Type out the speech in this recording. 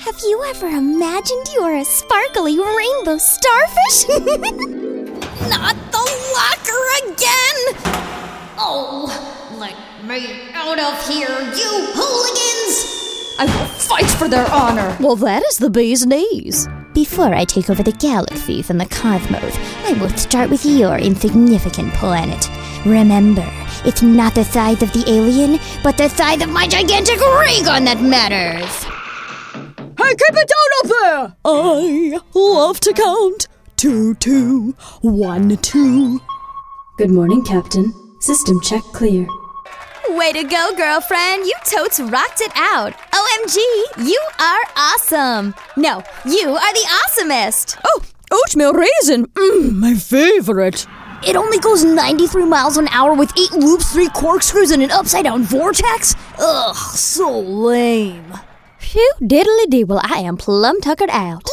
Have you ever imagined you are a sparkly rainbow starfish? Not the locker again! Oh, let me out of here, you hooligans! I will fight for their honor. Well, that is the bee's knees. Before I take over the galaxies and the cosmos, I will start with your insignificant planet. Remember, it's not the size of the alien, but the size of my gigantic ray gun that matters! Hey, keep it down up there! I love to count. 2, 2, 1, 2. Good morning, Captain. System check clear. Way to go, girlfriend! You totes rocked it out! OMG, you are awesome! No, you are the awesomest! Oh, oatmeal raisin! My favorite! It only goes 93 miles an hour with 8 loops, 3 corkscrews, and an upside-down vortex? Ugh, so lame. Phew, diddly-dee, well, I am plumb tuckered out.